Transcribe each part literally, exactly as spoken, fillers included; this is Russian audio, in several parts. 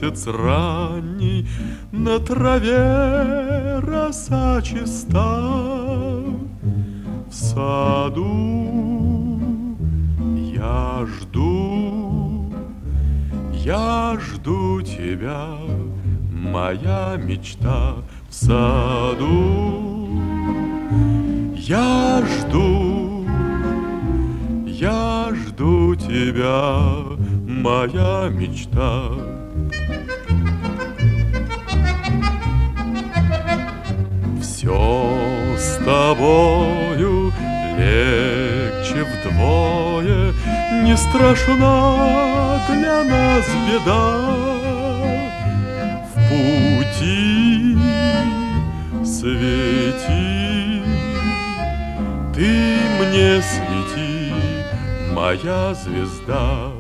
месяц ранний, на траве роса чиста. В саду я жду, я жду тебя, моя мечта. В саду я жду, я жду тебя, моя мечта. Все с тобою легче вдвое, не страшна для нас беда. В пути свети, ты мне свети, моя звезда.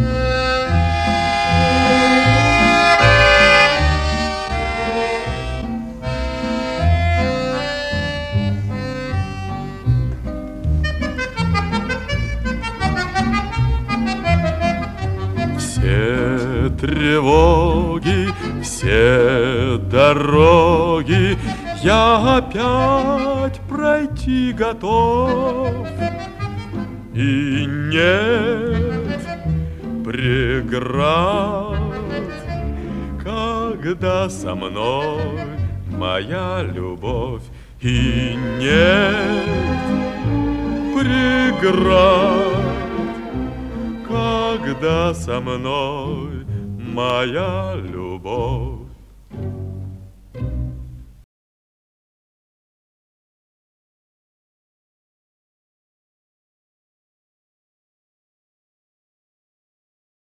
Все тревоги, все дороги я опять пройти готов. И нет преград, когда со мной моя любовь. И нет преград, когда со мной моя любовь.